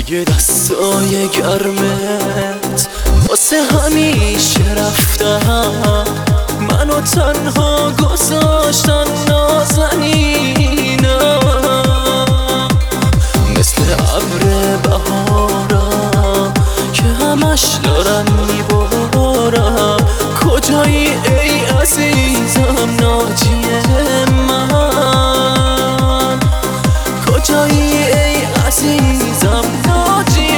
توی دستای گرمت واسه همیشه رفتم، منو تنها گذاشتن نازنینم، مثل ابر بهارم که همش دارم میبارم. کجایی ای عزیزم ناجی من، کجایی ای عزیزم ناجی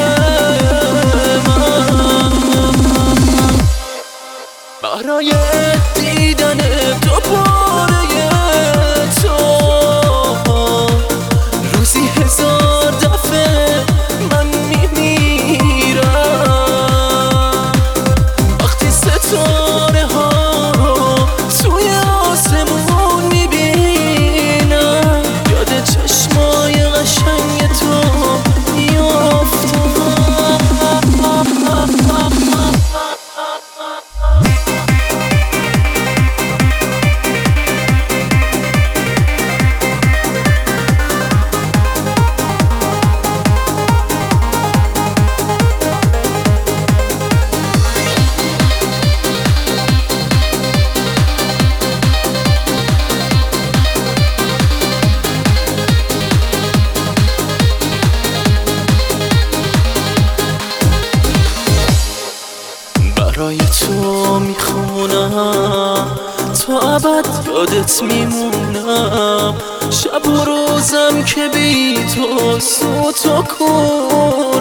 من. برای دیدن دوباره تو روزی 1000 دفعه من میمیرم. وقتی ستاره ها توی آسمون میبینم، یاد چشمای قشنگ تو میافتم. برای تو میخونم تا ابد یادت میمونم، شب و روزم که بی تو سوت و کن.